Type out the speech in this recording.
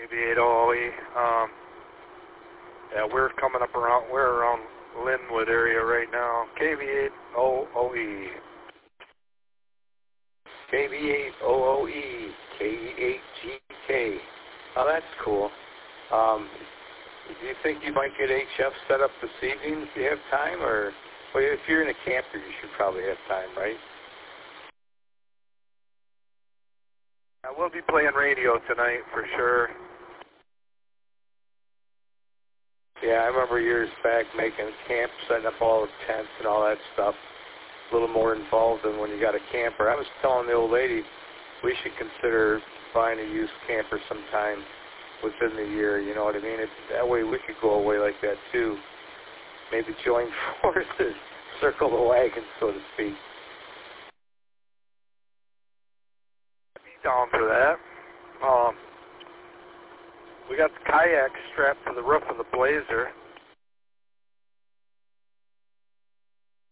KB8OOE. Yeah, we're coming up around, we're around Linwood area right now. KB8OOE. KB8OOE, K8GK. Oh, that's cool. Do you think you might get HF set up this evening if you have time? Or, well, if you're in a camper, you should probably have time, right? I will be playing radio tonight for sure. Yeah, I remember years back making camp, setting up all the tents and all that stuff. A little more involved than when you got a camper. I was telling the old lady we should consider buying a used camper sometime within the year, you know what I mean? That way we could go away like that too. Maybe join forces, circle the wagon, so to speak. I'd be down for that. We got the kayak strapped to the roof of the Blazer.